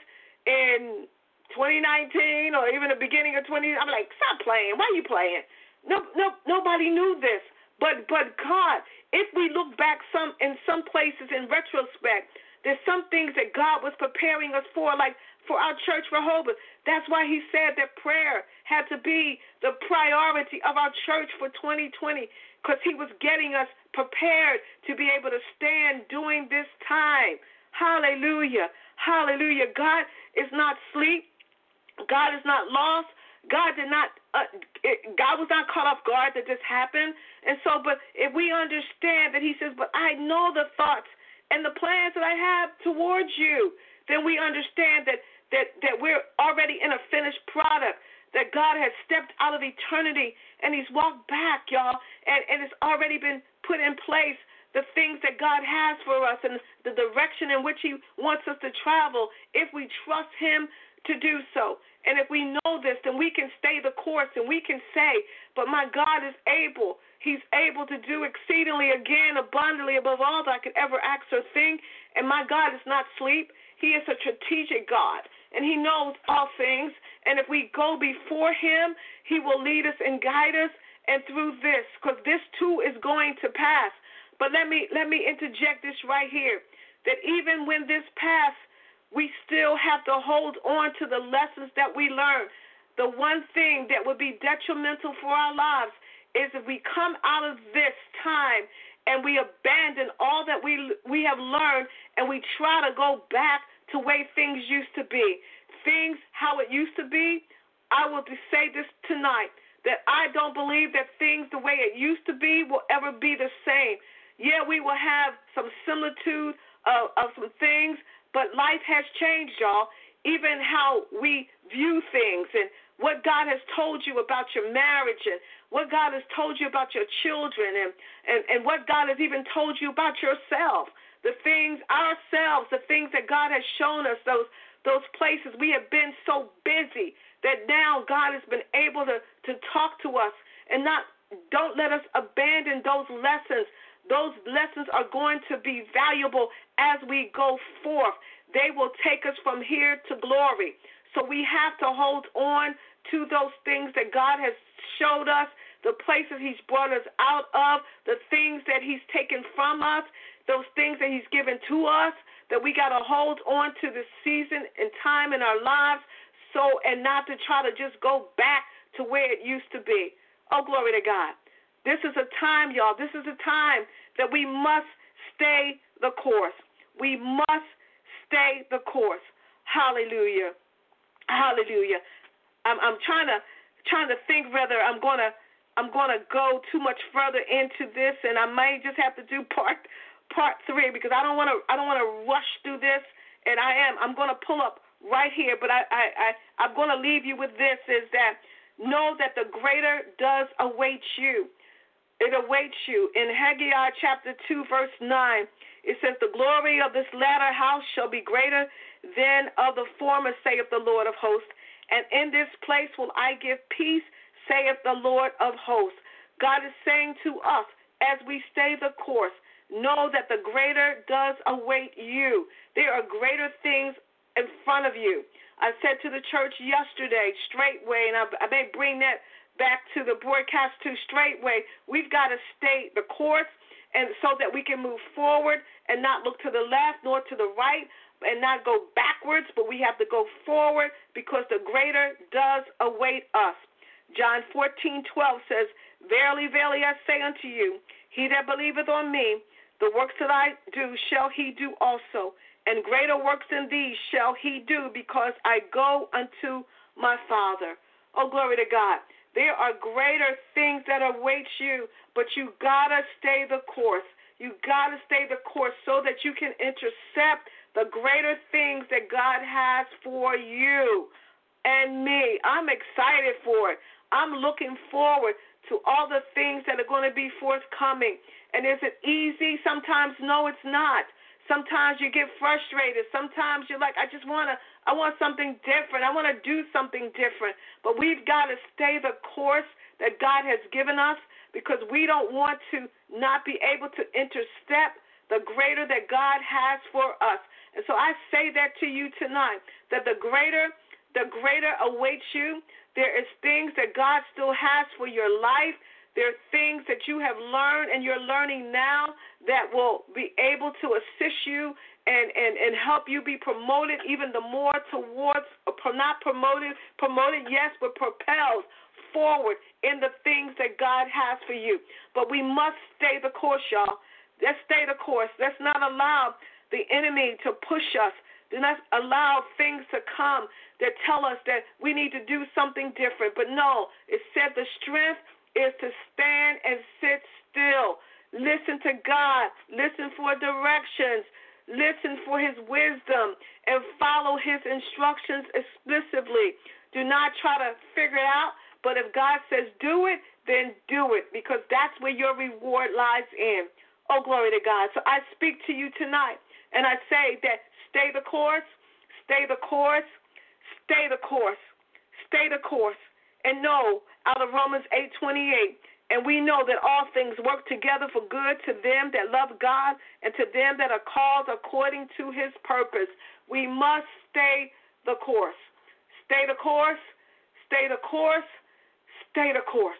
in twenty nineteen or even the beginning of twenty, I'm like, stop playing. Why are you playing? No, no, nobody knew this. But but God, if we look back some in some places in retrospect, there's some things that God was preparing us for, like for our church Rehoboth. That's why he said that prayer had to be the priority of our church for twenty twenty, because he was getting us prepared to be able to stand during this time. Hallelujah. Hallelujah. God is not asleep. God is not lost. God did not, uh, it, God was not caught off guard that this happened. And so, but if we understand that he says, but I know the thoughts and the plans that I have towards you, then we understand that, that, that we're already in a finished product, that God has stepped out of eternity and he's walked back, y'all, and, and it's already been put in place, the things that God has for us and the direction in which he wants us to travel if we trust him to do so. And if we know this, then we can stay the course and we can say, but my God is able. He's able to do exceedingly again, abundantly above all that I could ever ask or think. And my God is not asleep. He is a strategic God, and he knows all things. And if we go before him, he will lead us and guide us. And through this, because this too is going to pass. But let me let me interject this right here, that even when this passes, we still have to hold on to the lessons that we learned. The one thing that would be detrimental for our lives is if we come out of this time and we abandon all that we we have learned and we try to go back to the way things used to be. Things how it used to be, I will say this tonight, that I don't believe that things the way it used to be will ever be the same. Yeah, we will have some similitude of, of some things, but life has changed, y'all. Even how we view things and what God has told you about your marriage and what God has told you about your children and, and, and what God has even told you about yourself. The things, ourselves, the things that God has shown us, those those places. We have been so busy that now God has been able to, to talk to us and not don't let us abandon those lessons. Those lessons are going to be valuable as we go forth. They will take us from here to glory. So we have to hold on to those things that God has showed us, the places he's brought us out of, the things that he's taken from us, those things that he's given to us, that we got to hold on to this season and time in our lives, so and not to try to just go back to where it used to be. Oh, glory to God. This is a time, y'all, this is a time that we must stay the course. We must stay the course. Hallelujah. Hallelujah. I'm, I'm trying to trying to think whether I'm gonna I'm gonna go too much further into this, and I may just have to do part part three because I don't want to I don't want to rush through this, and I am I'm gonna pull up right here, but I I, I I'm gonna leave you with this: is that know that the greater does await you. It awaits you. In Haggai chapter two, verse nine, it says, the glory of this latter house shall be greater than of the former, saith the Lord of hosts. And in this place will I give peace, saith the Lord of hosts. God is saying to us, as we stay the course, know that the greater does await you. There are greater things in front of you. I said to the church yesterday, straightway, and I, I may bring that back to the broadcast too, straightway, we've got to stay the course, and so that we can move forward and not look to the left nor to the right and not go backwards, but we have to go forward because the greater does await us. John fourteen twelve says, verily, verily, I say unto you, he that believeth on me, the works that I do shall he do also, and greater works than these shall he do, because I go unto my Father. Oh, glory to God. There are greater things that await you, but you got to stay the course. You got to stay the course so that you can intercept the greater things that God has for you and me. I'm excited for it. I'm looking forward to all the things that are going to be forthcoming. And is it easy? Sometimes, no, it's not. Sometimes you get frustrated. Sometimes you're like, I just want to, I want something different. I want to do something different. But we've got to stay the course that God has given us because we don't want to not be able to intercept the greater that God has for us. And so I say that to you tonight, that the greater, the greater awaits you. There is things that God still has for your life. There are things that you have learned and you're learning now that will be able to assist you and, and, and help you be promoted even the more towards, not promoted, promoted, yes, but propelled forward in the things that God has for you. But we must stay the course, y'all. Let's stay the course. Let's not allow the enemy to push us. Do not allow things to come that tell us that we need to do something different. But no, it said the strength is to stand and sit still. Listen to God. Listen for directions. Listen for his wisdom and follow his instructions explicitly. Do not try to figure it out, but if God says do it, then do it, because that's where your reward lies in. Oh, glory to God. So I speak to you tonight, and I say that stay the course, stay the course, stay the course, stay the course, and know out of Romans eight twenty-eight, and we know that all things work together for good to them that love God and to them that are called according to his purpose. We must stay the course. Stay the course, stay the course, stay the course.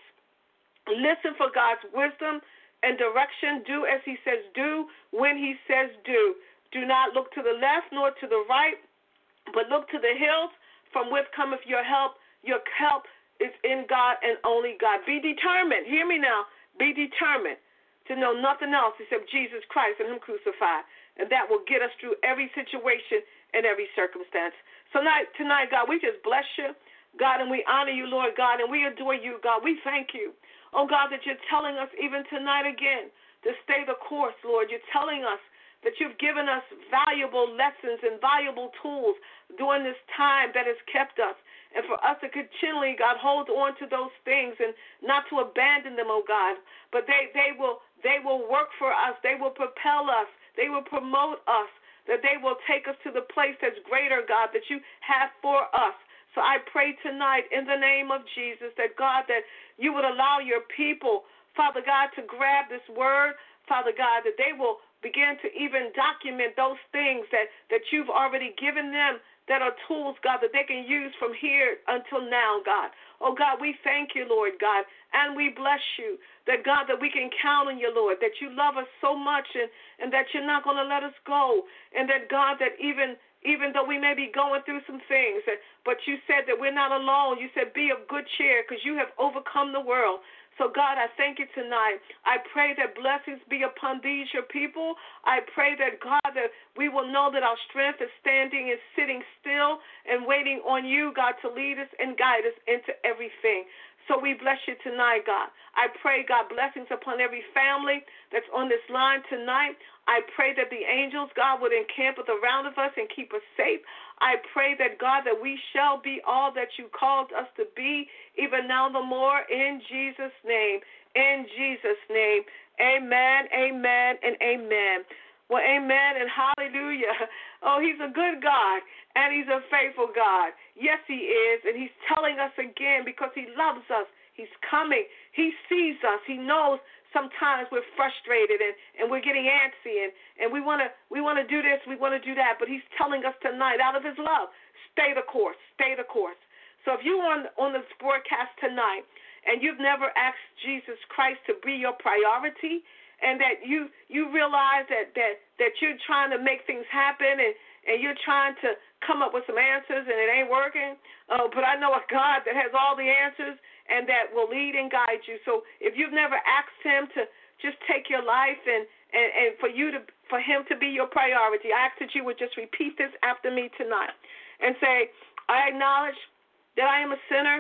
Listen for God's wisdom and direction. Do as he says do when he says do. Do not look to the left nor to the right, but look to the hills from which cometh your help. Your help is in God and only God. Be determined. Hear me now. Be determined to know nothing else except Jesus Christ and him crucified. And that will get us through every situation and every circumstance. So tonight, tonight, God, we just bless you, God, and we honor you, Lord God, and we adore you, God. We thank you, oh, God, that you're telling us even tonight again to stay the course, Lord. You're telling us that you've given us valuable lessons and valuable tools during this time that has kept us. And for us to continually, God, hold on to those things and not to abandon them, oh God. But they, they will they will work for us. They will propel us. They will promote us. That they will take us to the place that's greater, God, that you have for us. So I pray tonight in the name of Jesus that, God, that you would allow your people, Father God, to grab this word, Father God, that they will begin to even document those things that, that you've already given them that are tools, God, that they can use from here until now, God. Oh, God, we thank you, Lord God, and we bless you, that, God, that we can count on you, Lord, that you love us so much and, and that you're not going to let us go, and that, God, that even even though we may be going through some things, but you said that we're not alone. You said be of good cheer because you have overcome the world. So, God, I thank you tonight. I pray that blessings be upon these, your people. I pray that, God, that we will know that our strength is standing and sitting still and waiting on you, God, to lead us and guide us into everything. So we bless you tonight, God. I pray, God, blessings upon every family that's on this line tonight. I pray that the angels, God, would encamp around of us and keep us safe. I pray that, God, that we shall be all that you called us to be, even now the more, in Jesus' name. In Jesus' name. Amen, amen, and amen. Well, amen and hallelujah. Oh, he's a good God, and he's a faithful God. Yes, he is, and he's telling us again because he loves us. He's coming. He sees us. He knows sometimes we're frustrated and, and we're getting antsy, and, and we want to we want to do this, we want to do that, but he's telling us tonight out of his love, stay the course, stay the course. So if you're on, on this broadcast tonight and you've never asked Jesus Christ to be your priority, and that you you realize that, that, that you're trying to make things happen and, and you're trying to come up with some answers and it ain't working, uh, but I know a God that has all the answers and that will lead and guide you. So if you've never asked him to just take your life and, and, and for you to for him to be your priority, I ask that you would just repeat this after me tonight and say, I acknowledge that I am a sinner,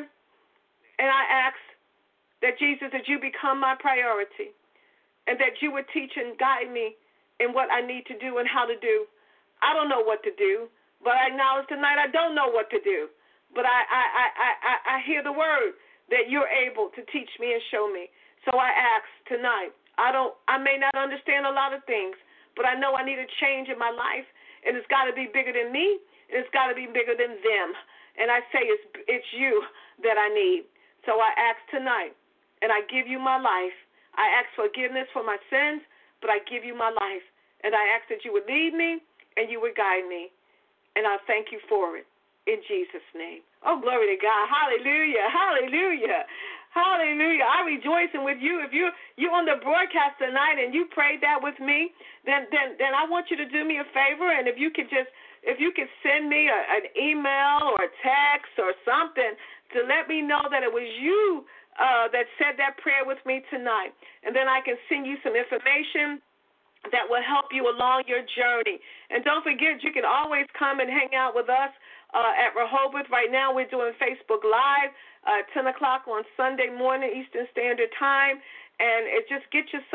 and I ask that, Jesus, that you become my priority, and that you would teach and guide me in what I need to do and how to do. I don't know what to do, but I acknowledge tonight I don't know what to do. But I, I, I, I, I hear the word that you're able to teach me and show me. So I ask tonight, I don't, I may not understand a lot of things, but I know I need a change in my life, and it's got to be bigger than me, and it's got to be bigger than them. And I say it's, it's you that I need. So I ask tonight, and I give you my life. I ask forgiveness for my sins, but I give you my life. And I ask that you would lead me and you would guide me. And I thank you for it in Jesus' name. Oh, glory to God. Hallelujah. Hallelujah. Hallelujah. I'm rejoicing with you. If you're, you're on the broadcast tonight and you prayed that with me, then, then, then I want you to do me a favor. And if you could just, if you could send me a, an email or a text or something to let me know that it was you Uh, that said that prayer with me tonight. And then I can send you some information that will help you along your journey. And don't forget, you can always come and hang out with us uh, at Rehoboth. Right now we're doing Facebook Live, uh, ten o'clock on Sunday morning, Eastern Standard Time. And it just get yourself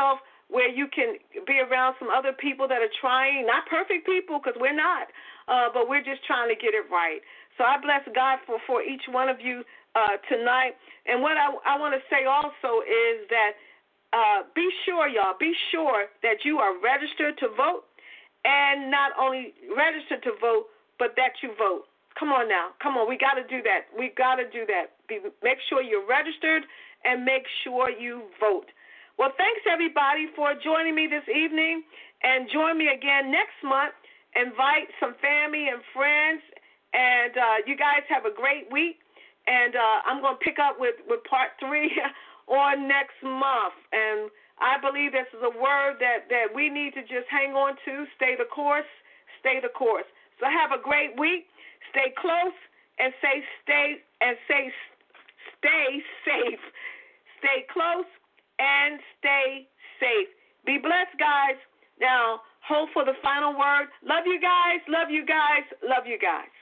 where you can be around some other people that are trying, not perfect people because we're not, uh, but we're just trying to get it right. So I bless God for, for each one of you uh, tonight. And what I, I want to say also is that uh, be sure, y'all, be sure that you are registered to vote, and not only registered to vote, but that you vote. Come on now. Come on. We got to do that. We got to do that. Be, make sure you're registered and make sure you vote. Well, thanks, everybody, for joining me this evening. And join me again next month. Invite some family and friends. And uh, you guys have a great week. And uh, I'm going to pick up with, with part three on next month. And I believe this is a word that, that we need to just hang on to. Stay the course. Stay the course. So have a great week. Stay close and say stay and say stay safe. Stay close and stay safe. Be blessed, guys. Now, hold for the final word. Love you guys. Love you guys. Love you guys.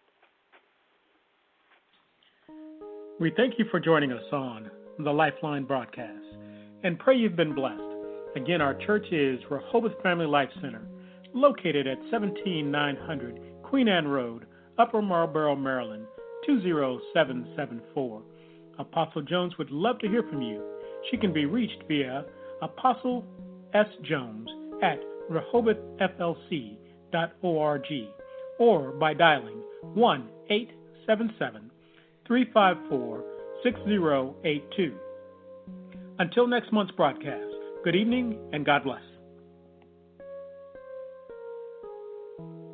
We thank you for joining us on the Lifeline broadcast and pray you've been blessed. Again, our church is Rehoboth Family Life Center, located at seventeen nine hundred Queen Anne Road, Upper Marlboro, Maryland, two zero seven seven four. Apostle Jones would love to hear from you. She can be reached via Apostle S. Jones at rehoboth f l c dot org or by dialing one eight seven seven, three five four, six zero eight two. Until next month's broadcast, good evening and God bless.